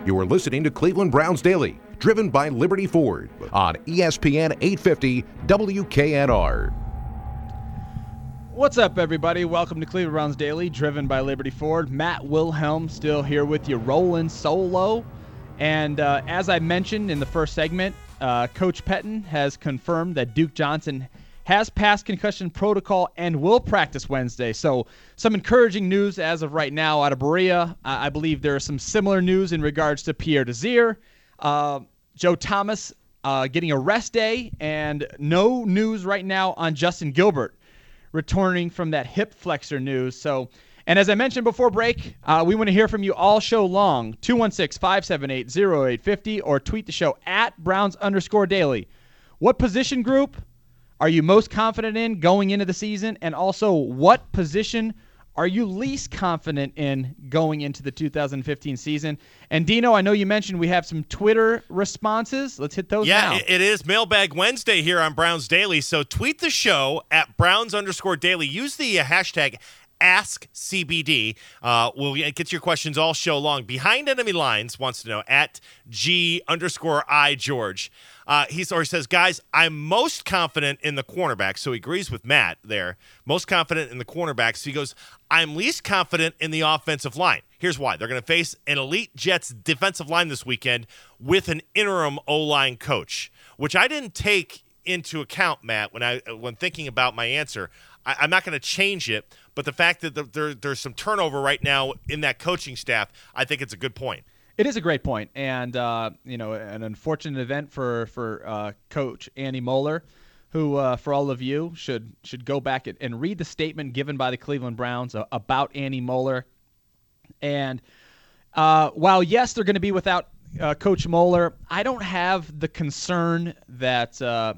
You are listening to Cleveland Browns Daily, driven by Liberty Ford on ESPN 850 WKNR. What's up, everybody? Welcome to Cleveland Browns Daily, driven by Liberty Ford. Matt Wilhelm still here with you, rolling solo. And as I mentioned in the first segment, Coach Pettine has confirmed that Duke Johnson has passed concussion protocol and will practice Wednesday. So some encouraging news as of right now out of Berea. I believe there is some similar news in regards to Pierre Desir. Joe Thomas getting a rest day, and no news right now on Justin Gilbert returning from that hip flexor news. So, and as I mentioned before break, we want to hear from you all show long. 216-578-0850 or tweet the show at Browns_Daily. What position group are you most confident in going into the season? And also, what position are you least confident in going into the 2015 season? And Dino, I know you mentioned we have some Twitter responses. Let's hit those now. Yeah, it is Mailbag Wednesday here on Browns Daily. So tweet the show at Browns_Daily. Use the hashtag AskCBD. We'll get your questions all show long. Behind Enemy Lines wants to know at G_I George. He says, guys, I'm most confident in the cornerback. So he agrees with Matt there. Most confident in the cornerbacks. So he goes, I'm least confident in the offensive line. Here's why. They're going to face an elite Jets defensive line this weekend with an interim O-line coach, which I didn't take into account, Matt, when thinking about my answer. I'm not going to change it, but the fact that there's some turnover right now in that coaching staff, I think it's a good point. It is a great point, and an unfortunate event for Coach Andy Moeller, who, for all of you, should go back and read the statement given by the Cleveland Browns about Andy Moeller. And while, yes, they're going to be without Coach Moeller, I don't have the concern that,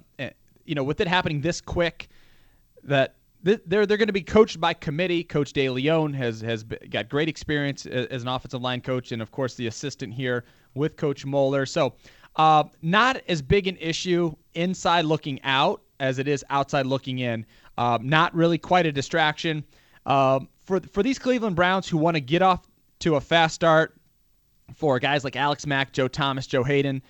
with it happening this quick, that they're going to be coached by committee. Coach De Leon has got great experience as an offensive line coach, and, of course, the assistant here with Coach Moeller. So not as big an issue inside looking out as it is outside looking in. Not really quite a distraction. For these Cleveland Browns who want to get off to a fast start, for guys like Alex Mack, Joe Thomas, Joe Hayden,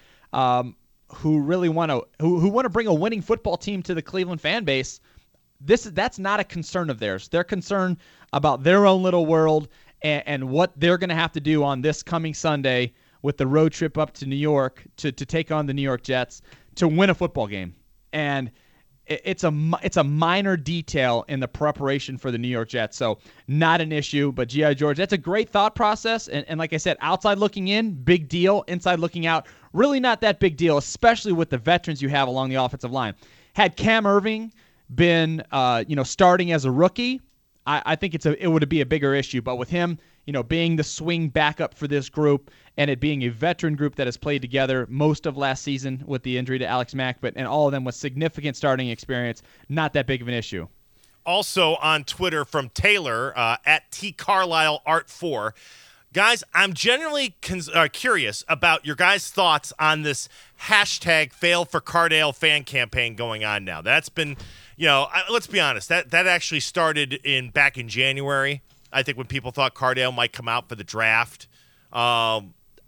who really want to bring a winning football team to the Cleveland fan base, that's not a concern of theirs. They're concerned about their own little world and what they're going to have to do on this coming Sunday with the road trip up to New York to take on the New York Jets to win a football game. And it's a minor detail in the preparation for the New York Jets, so not an issue. But G.I. George, that's a great thought process. And like I said, outside looking in, big deal. Inside looking out, really not that big deal, especially with the veterans you have along the offensive line. Had Cam Erving been starting as a rookie, I think it would be a bigger issue. But with him, being the swing backup for this group and it being a veteran group that has played together most of last season with the injury to Alex Mack, and all of them with significant starting experience, not that big of an issue. Also on Twitter from Taylor at TCarlisleArt4. Guys, I'm genuinely curious about your guys' thoughts on this hashtag Fail for Cardale fan campaign going on now. That's been, let's be honest, that actually started back in January, I think, when people thought Cardale might come out for the draft. Matt,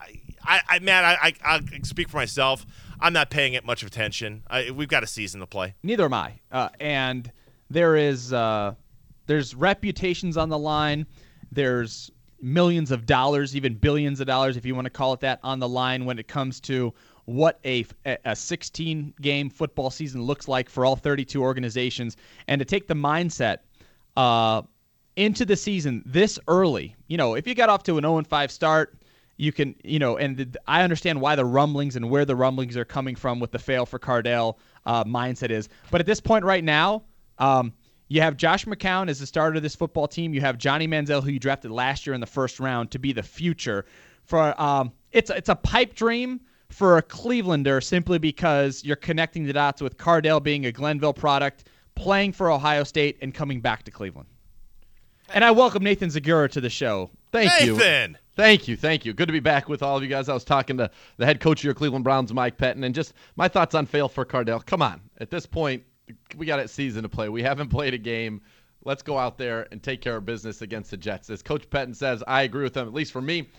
I speak for myself. I'm not paying it much attention. We've got a season to play. Neither am I. And there's reputations on the line. There's millions of dollars, even billions of dollars, if you want to call it that, on the line when it comes to what a 16-game football season looks like for all 32 organizations. And to take the mindset into the season this early, if you got off to an 0-5 start, you can, I understand why the rumblings and where the rumblings are coming from with the fail for Cardale mindset is. But at this point right now, you have Josh McCown as the starter of this football team. You have Johnny Manziel, who you drafted last year in the first round, to be the future. It's a pipe dream for a Clevelander simply because you're connecting the dots with Cardale being a Glenville product, playing for Ohio State, and coming back to Cleveland. And I welcome Nathan Zagura to the show. Thank you. Nathan! Thank you. Good to be back with all of you guys. I was talking to the head coach of your Cleveland Browns, Mike Pettine, and just my thoughts on fail for Cardale. Come on. At this point, we got a season to play. We haven't played a game. Let's go out there and take care of business against the Jets. As Coach Pettine says, I agree with him, at least for me.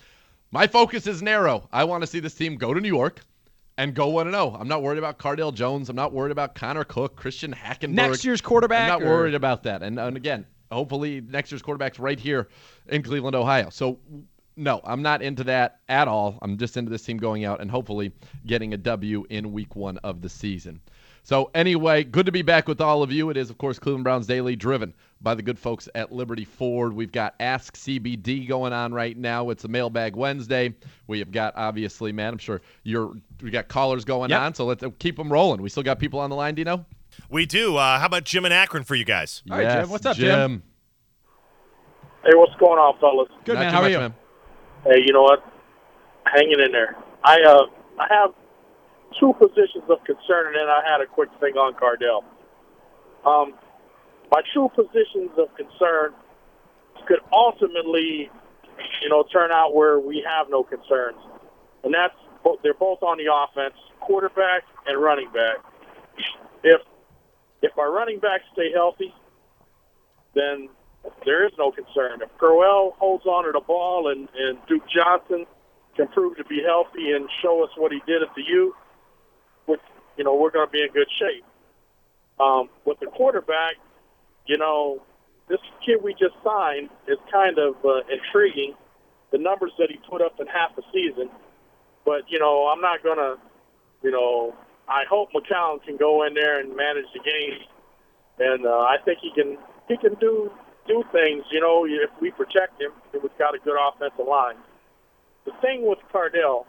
My focus is narrow. I want to see this team go to New York and go 1-0. I'm not worried about Cardale Jones. I'm not worried about Connor Cook, Christian Hackenberg. Next year's quarterback? I'm not worried about that. And again, hopefully next year's quarterback's right here in Cleveland, Ohio. So, no, I'm not into that at all. I'm just into this team going out and hopefully getting a W in week 1 of the season. So anyway, good to be back with all of you. It is, of course, Cleveland Browns Daily, driven by the good folks at Liberty Ford. We've got Ask CBD going on right now. It's a Mailbag Wednesday. We have got, obviously, man, I'm sure we got callers going on, so let's keep them rolling. We still got people on the line, Dino? We do. How about Jim in Akron for you guys? All right, Jim. What's up, Jim? Hey, what's going on, fellas? Good, Not man. too How are much, you? man. Hey, you know what? Hanging in there. I have two positions of concern, and then I had a quick thing on Cardale. My two positions of concern could ultimately, turn out where we have no concerns, and they're both on the offense, quarterback and running back. If our running backs stay healthy, then there is no concern. If Crowell holds on to the ball and Duke Johnson can prove to be healthy and show us what he did at the U, we're going to be in good shape. With the quarterback, this kid we just signed is kind of intriguing, the numbers that he put up in half a season. But, I'm not going to, I hope McCown can go in there and manage the game. And I think he can do things, if we protect him, if we've got a good offensive line. The thing with Cardale,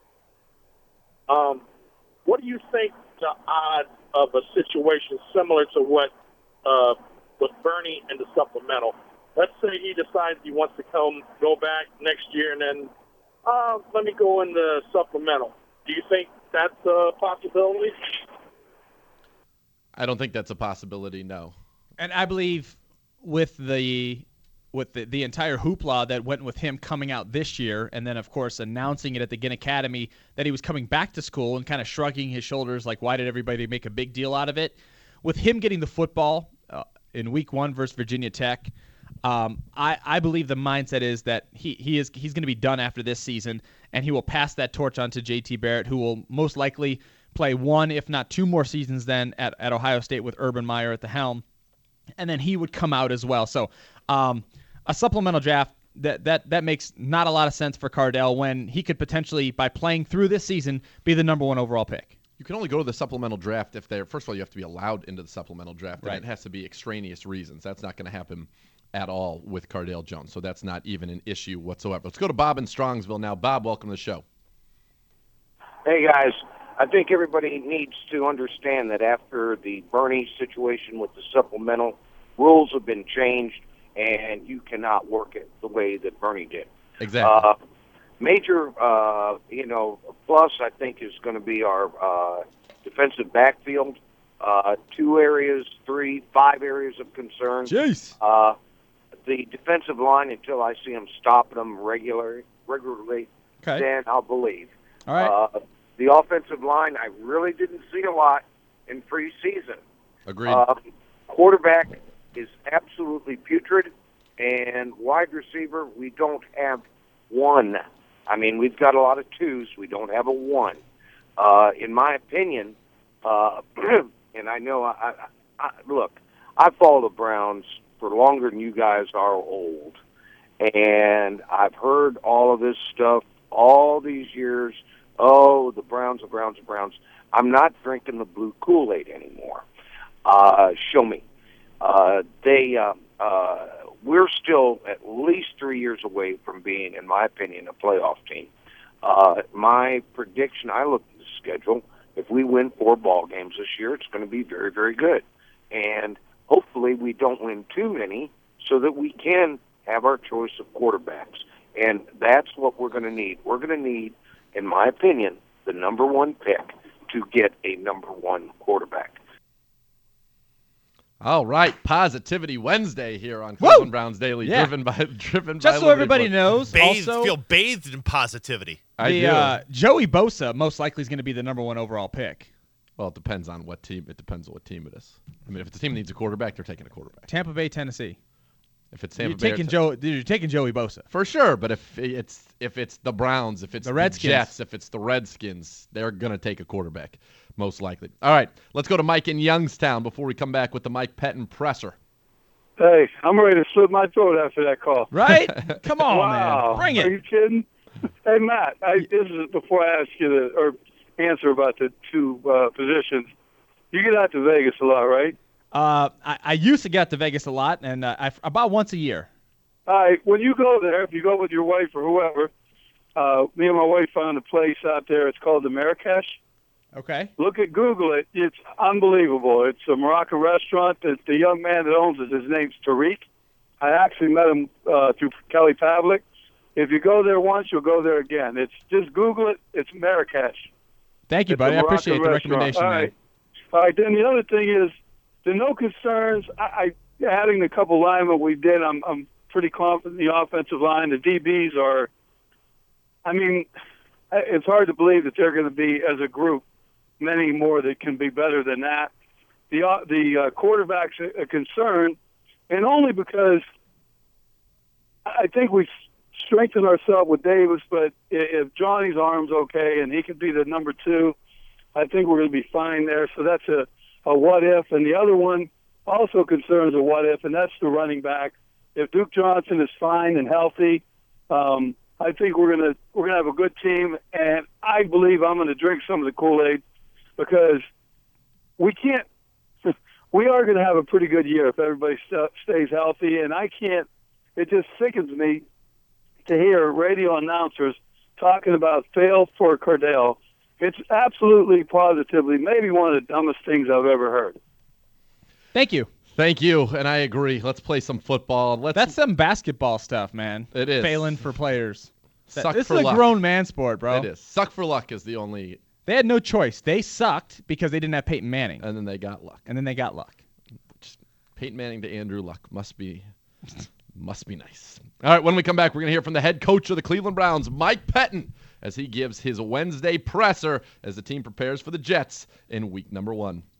what do you think the odds of a situation similar to what with Bernie and the supplemental? Let's say he decides he wants to go back next year and then let me go in the supplemental. Do you think that's a possibility? I don't think that's a possibility, no. And I believe with the entire hoopla that went with him coming out this year, and then, of course, announcing it at the Ginn Academy that he was coming back to school and kind of shrugging his shoulders like, why did everybody make a big deal out of it? With him getting the football in week 1 versus Virginia Tech, I believe the mindset is that he's going to be done after this season, and he will pass that torch on to JT Barrett, who will most likely play 1, if not 2 more seasons then at Ohio State with Urban Meyer at the helm, and then he would come out as well. So a supplemental draft, that makes not a lot of sense for Cardale when he could potentially, by playing through this season, be the number 1 overall pick. You can only go to the supplemental draft if first of all, you have to be allowed into the supplemental draft, Right. and it has to be extraneous reasons. That's not going to happen at all with Cardale Jones, so that's not even an issue whatsoever. Let's go to Bob in Strongsville now. Bob, welcome to the show. Hey, guys. I think everybody needs to understand that after the Bernie situation with the supplemental, rules have been changed, and you cannot work it the way that Bernie did. Exactly. Major, plus I think is going to be our defensive backfield. 2 areas, 3, 5 areas of concern. Jeez. The defensive line, until I see them stopping them regularly, Okay. then I'll believe. All right. The offensive line, I really didn't see a lot in preseason. Agreed. Quarterback is absolutely putrid, and wide receiver, we don't have one. I mean, we've got a lot of 2s. We don't have a 1. In my opinion, and I know, look, I follow the Browns for longer than you guys are old, and I've heard all of this stuff all these years. Oh, the Browns, the Browns, the Browns. I'm not drinking the blue Kool-Aid anymore. Show me. We're still at least 3 years away from being, in my opinion, a playoff team. My prediction, I looked at the schedule. If we win 4 ball games this year, it's going to be very, very good. And hopefully we don't win too many so that we can have our choice of quarterbacks. And that's what we're going to need. We're going to need, in my opinion, the number 1 pick to get a number 1 quarterback. All right, Positivity Wednesday here on Cleveland Browns Daily, Yeah. driven by Just so everybody knows, also, Feel bathed in positivity. I do. Joey Bosa most likely is going to be the number 1 overall pick. Well, it depends on what team. It depends on what team it is. I mean, if the team needs a quarterback, they're taking a quarterback. Tampa Bay, Tennessee. If it's Tampa You're Bay, taking Joey Bosa. for sure. But if it's the Browns, if it's The Redskins. Jets, if it's the Redskins, they're gonna take a quarterback most likely. All right, let's go to Mike in Youngstown before we come back with the Mike Pettin presser. Hey, I'm ready to slit my throat after that call. Right? Come on, Wow. man. Bring Are it. you kidding? Hey, Matt, this is before I ask you or answer about the two positions. You get out to Vegas a lot, right? I used to get to Vegas a lot, and about once a year. All right, when you go there, if you go with your wife or whoever, me and my wife found a place out there. It's called the Marrakesh. Okay. Google it. It's unbelievable. It's a Moroccan restaurant. The young man that owns it, his name's Tariq. I actually met him through Kelly Pavlik. If you go there once, you'll go there again. Just Google it. It's Marrakesh. Thank you, It's buddy. a I appreciate the Moroccan recommendation, restaurant. man. All right. Then the other thing is, there are no concerns. I adding a couple linemen we did. I'm pretty confident in the offensive line. The DBs are. I mean, it's hard to believe that they're going to be as a group many more that can be better than that. The quarterback's a concern, and only because I think we strengthened ourselves with Davis. But if Johnny's arm's okay and he can be the number 2, I think we're going to be fine there. So that's a what if. And the other one also concerns a what if, and that's the running back. If Duke Johnson is fine and healthy, I think we're gonna have a good team, and I believe I'm going to drink some of the Kool-Aid because we can't. We are going to have a pretty good year if everybody stays healthy, and I can't. It just sickens me to hear radio announcers talking about fail for Cardell. It's absolutely, positively, maybe one of the dumbest things I've ever heard. Thank you. Thank you, and I agree. Let's play some football. That's some basketball stuff, man. It is. Failing for players. Suck This for is a luck. grown man sport, bro. It is. Suck for luck is the only, They had no choice. They sucked because they didn't have Peyton Manning, and then they got luck. and then they got luck. Peyton Manning to Andrew Luck must be nice. All right, when we come back, we're going to hear from the head coach of the Cleveland Browns, Mike Pettin, as he gives his Wednesday presser as the team prepares for the Jets in week number 1.